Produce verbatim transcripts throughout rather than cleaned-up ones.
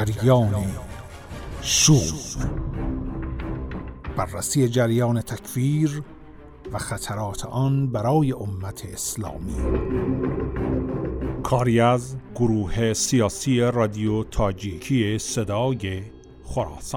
جریان شور، بررسی جریان تکفیر و خطرات آن برای امت اسلامی. کاری از گروه سیاسی رادیو تاجیکی صدای خراسان.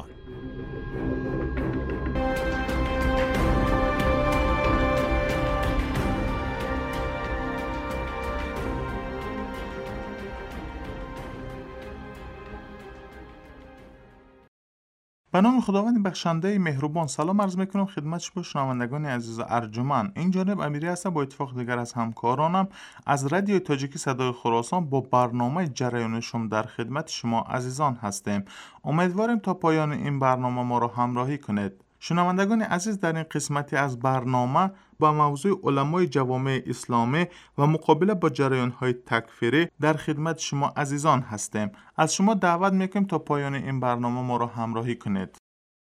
به نام خداوند بخشنده مهربان. سلام عرض میکنم خدمت شما شنوندگان عزیز ارجمند. این جانب امیری هستم با اتفاق دیگر از همکارانم از رادیو تاجیکی صدای خراسان با برنامه جریان شما در خدمت شما عزیزان هستیم. امیدواریم تا پایان این برنامه ما را همراهی کنید. شنوندگان عزیز، در این قسمتی از برنامه با موضوع علمای جوامع اسلامی و مقابله با جریان‌های تکفیری در خدمت شما عزیزان هستیم. از شما دعوت میکنیم تا پایان این برنامه ما را همراهی کنید.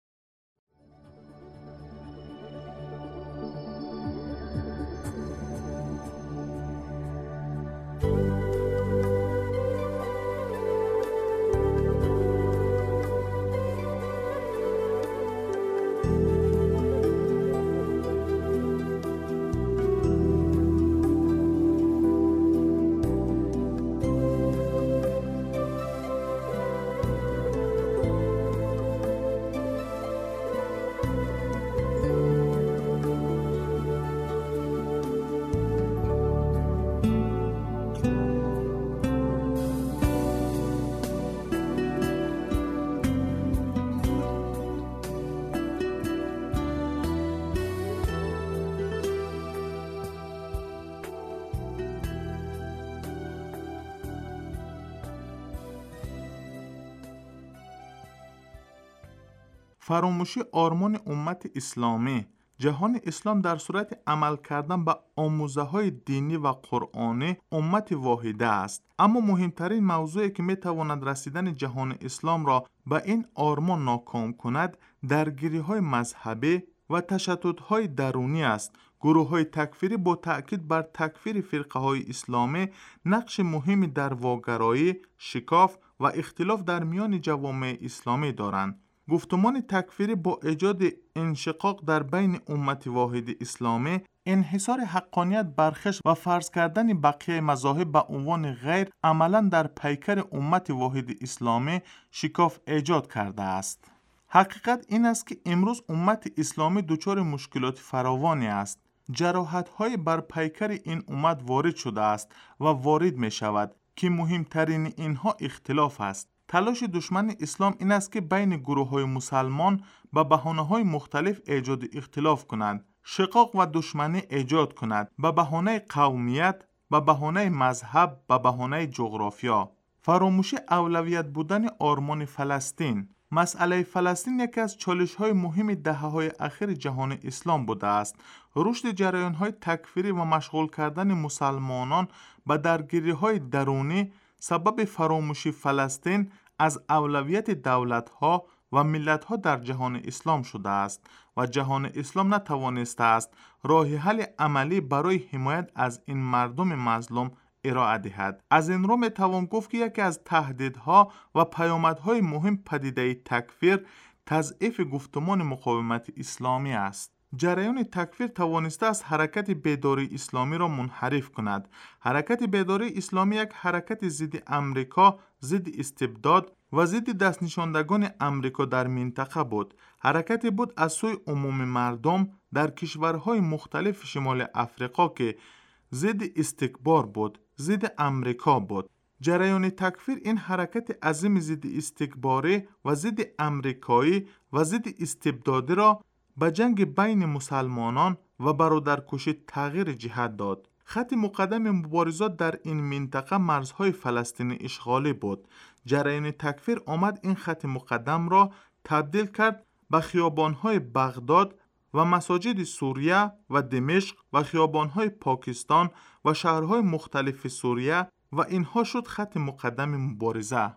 فراموشی آرمان امت اسلامی. جهان اسلام در صورت عمل کردن به آموزه های دینی و قرآنی امت واحده است، اما مهمترین موضوعی که می تواند رسیدن جهان اسلام را به این آرمان ناکام کند درگیری های مذهبی و تشدد های درونی است. گروه های تکفیری با تأکید بر تکفیر فرقه های اسلامی نقش مهمی در واگرایی، شکاف و اختلاف در میان جوامع اسلامی دارند. گفتمان تکفیری با ایجاد انشقاق در بین امت واحد اسلامی، انحصار حقانیت برخش و فرض کردن بقیه مذاهب به عنوان غیر عملاً در پیکر امت واحد اسلامی شکاف ایجاد کرده است. حقیقت این است که امروز امت اسلامی دچار مشکلات فراوانی است. جراحت‌های بر پیکر این امت وارد شده است و وارد می شود که مهمترین اینها اختلاف است. تلاش دشمن اسلام این است که بین گروه‌های مسلمان به بهانه‌های مختلف ایجاد اختلاف کنند، شقاق و دشمنی ایجاد کند به بهانه قومیت، به بهانه مذهب، به بهانه جغرافیا. فراموشی اولویت بودن آرمان فلسطین. مسئله فلسطین یکی از چالش‌های مهم دهه‌های اخیر جهان اسلام بوده است. رشد جریان‌های تکفیری و مشغول کردن مسلمانان به درگیری‌های درونی سبب فراموشی فلسطین از اولویت دولت‌ها و ملت‌ها در جهان اسلام شده است و جهان اسلام نتوانسته است راه حل عملی برای حمایت از این مردم مظلوم ارائه دهد. از این رو میتوان گفت که یکی از تهدیدها و پیامدهای مهم پدیده تکفیر تضعیف گفتمان مقاومت اسلامی است. جریان تکفیر توانسته است حرکت بیداری اسلامی را منحرف کند. حرکت بیداری اسلامی یک حرکت ضد امریکا، ضد استبداد و ضد دست نشاندگان امریکا در منطقه بود. حرکتی بود از سوی عموم مردم در کشورهای مختلف شمال افریقا که ضد استکبار بود، ضد امریکا بود. جریان تکفیر این حرکت عظیم ضد استکباری و ضد امریکایی و ضد استبدادی را به جنگ بین مسلمانان و برادرکشی تغییر جهت داد. خط مقدم مبارزات در این منطقه مرزهای فلسطین اشغالی بود. جریان تکفیر آمد این خط مقدم را تبدیل کرد به خیابانهای بغداد و مساجد سوریه و دمشق و خیابانهای پاکستان و شهرهای مختلف سوریه و اینها شد خط مقدم مبارزه.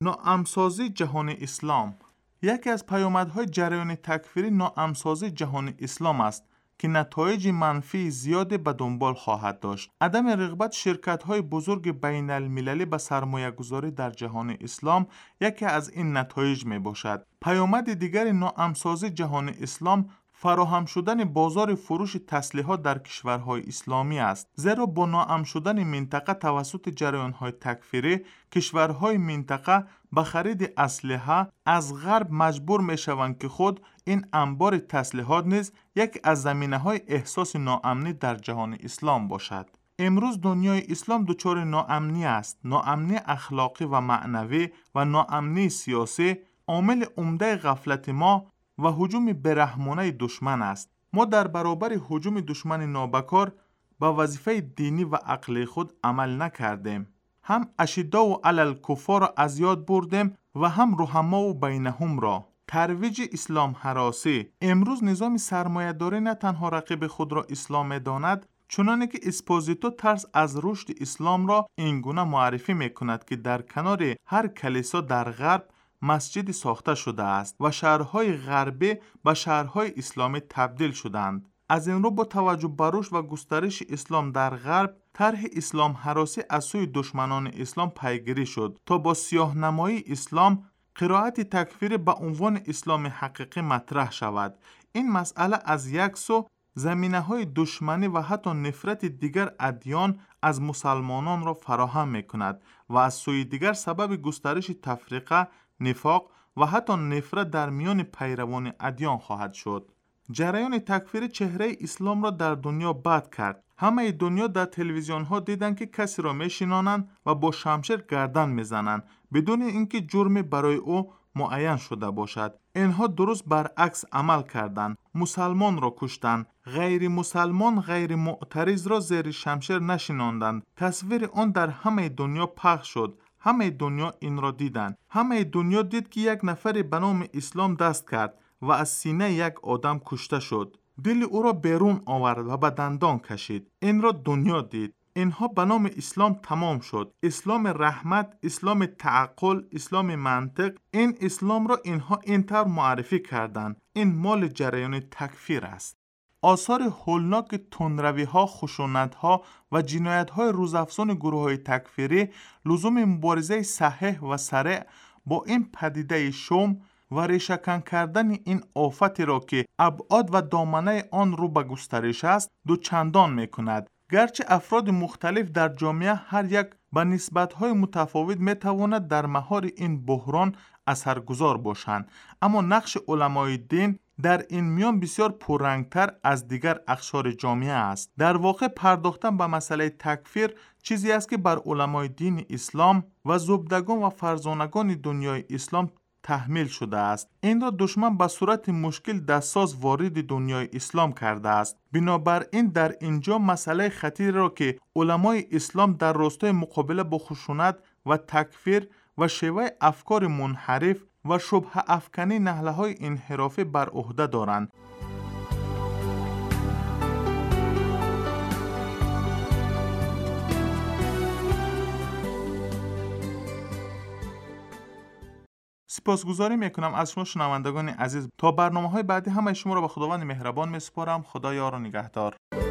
ناامن‌سازی جهان اسلام. یکی از پیامدهای جریان تکفیری ناامن‌سازی جهان اسلام است که نتایج منفی زیادی به دنبال خواهد داشت. عدم رغبت شرکت‌های بزرگ بین المللی به سرمایه‌گذاری در جهان اسلام یکی از این نتایج می باشد. پیامد دیگر ناامن‌سازی جهان اسلام فراهم شدن بازار فروش تسلیحات در کشورهای اسلامی است، زیرا با ناامن شدن منطقه توسط جریان‌های تکفیری، کشورهای منطقه به خرید اسلحه از غرب مجبور می‌شوند که خود این انبار تسلیحات نیز یک از زمینه‌های احساس ناامنی در جهان اسلام باشد. امروز دنیای اسلام دچار ناامنی است. ناامنی اخلاقی و معنوی و ناامنی سیاسی عامل عمده غفلت ما و هجوم برحمانه دشمن است. ما در برابر هجوم دشمن نابکار با وظیفه دینی و عقلی خود عمل نکردیم. هم اشداء و علی الکفار را از یاد بردیم و هم رحما و بینهم را. ترویج اسلام هراسی. امروز نظام سرمایه‌داری نه تنها رقیب خود را اسلام داند، چنانه که اسپوزیتو ترس از رشد اسلام را اینگونه معرفی می‌کند که در کنار هر کلیسا در غرب مسجد ساخته شده است و شهرهای غربی به شهرهای اسلامی تبدیل شدند. از این رو با توجه به رشد و گسترش اسلام در غرب، طرح اسلام هراسی از سوی دشمنان اسلام پیگیری شد تا با سیاه‌نمایی اسلام قرائت تکفیری به عنوان اسلام حقیقی مطرح شود. این مسئله از یک سو زمینه‌های دشمنی و حتی نفرت دیگر ادیان از مسلمانان را فراهم می‌کند و از سوی دیگر سبب گسترش تفرقه، نفاق و حتی نفرت در میان پیروان ادیان خواهد شد. جریان تکفیری چهره اسلام را در دنیا بد کرد. همه دنیا در تلویزیون ها دیدند که کسی را میشنانند و با شمشیر گردن میزنند بدون اینکه جرمی برای او معین شده باشد. اینها درست برعکس عمل کردند. مسلمان را کشتند. غیر مسلمان غیر معترض را زیر شمشیر نشناندند. تصویر آن در همه دنیا پخش شد. همه دنیا این را دیدند. همه دنیا دید که یک نفر به نام اسلام دست کرد و از سینه یک آدم کشته شد. دل او را بیرون آورد و به دندان کشید. این را دنیا دید. اینها به نام اسلام تمام شد. اسلام رحمت، اسلام تعقل، اسلام منطق. این اسلام را اینها اینطور معرفی کردند. این مال جریان تکفیر است. آثار هولناک تندروی‌ها، خشونت‌ها و جنایت‌های روزافزون گروه‌های تکفیری لزوم مبارزه صحیح و سریع با این پدیده شوم و ریشه‌کن کردن این آفتی را که ابعاد و دامنه آن رو به گسترش است دو چندان می‌کند. گرچه افراد مختلف در جامعه هر یک به نسبت‌های متفاوت می‌تواند در مهار این بحران اثرگذار باشند، اما نقش علمای دین در این میان بسیار پررنگتر از دیگر اقشار جامعه است. در واقع پرداختن به مسئله تکفیر چیزی است که بر علمای دین اسلام و زبدگان و فرزانگان دنیای اسلام تحمیل شده است. این را دشمن به صورت مشکل دستساز وارد دنیای اسلام کرده است. بنابراین در اینجا مسئله خطیر را که علمای اسلام در راستای مقابله با خشونت و تکفیر و شیوه افکار منحرف و شبه افکنی نهله‌های انحرافی بر عهده دارند. سپاسگزاری میکنم از شما شنوندگان عزیز. تا برنامه‌های بعدی همه شما را به خداوند مهربان میسپارم. خدا یار و نگهدار.